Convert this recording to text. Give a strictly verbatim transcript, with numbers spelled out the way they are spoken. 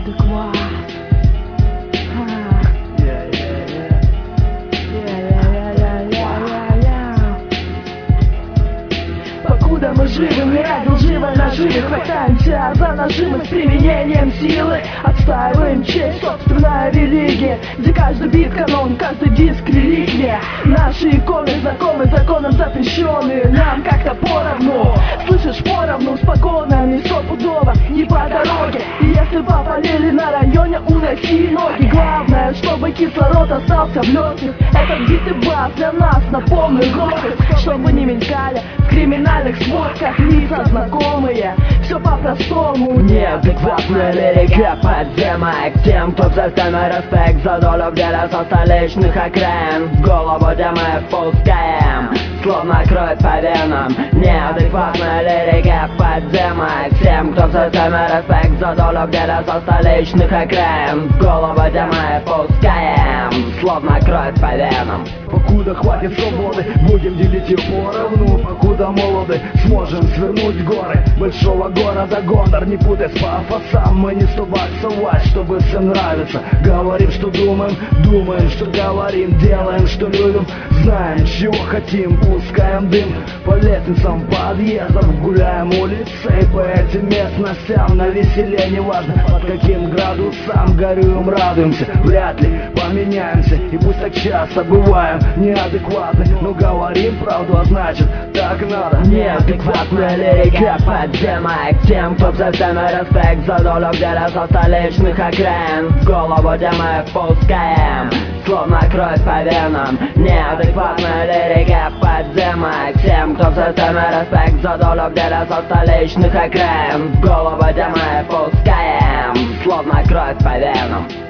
Неадекват. Покуда мы живы, мирать лживо наживы, хватаемся за нажимы с применением силы. Отстаиваем честь, собственная религия, где каждый бит канон, каждый диск реликвия. Наши иконы знакомы, законом запрещенные нам как-то поровну. Слышишь, поровну, спокойно, не стопудово, не по дороге. И если попалили на районе, уноси ноги. Главное, чтобы кислород остался в легких. Этот бит и бас для нас на полную громкость, чтобы не мелькали в криминальных сводках лица знакомые. Все по-простому. Неадекватная лирика подземок. Тем, кто в системе, респект за долю в деле со столичных окраин. В голову демы впускаем, словно кровь по венам. Неадекватная лирика подземок. Всем, кто в системе, респект за долю в деле со столичных окраин. В голову демы впускаем, словно кровь по венам. Покуда хватит свободы, будем делить ее поровну. Покуда молоды, сможем свернуть горы большого города Гондор. Не путай с пафосом, мы не сто баксов власть, чтобы всем нравиться. Говорим, что думаем, думаем, что говорим. Делаем, что любим, знаем, чего хотим. Пускаем дым по лестницам подъездов. Гуляем улицей по этим местностям. На веселе, неважно под каким градусом. Горюем, радуемся, вряд ли поменяемся. И пусть так часто бываем неадекватны, но говорим правду, а значит так надо. Неадекватная лирика подземок. Тем, кто в системе, респект за долю в деле со столичных окраин. В голову демы впускаем, словно кровь по венам. Неадекватная лирика подземок. Тем, кто в системе, респект за долю в деле со столичных окраин. В голову демы впускаем, словно кровь по венам.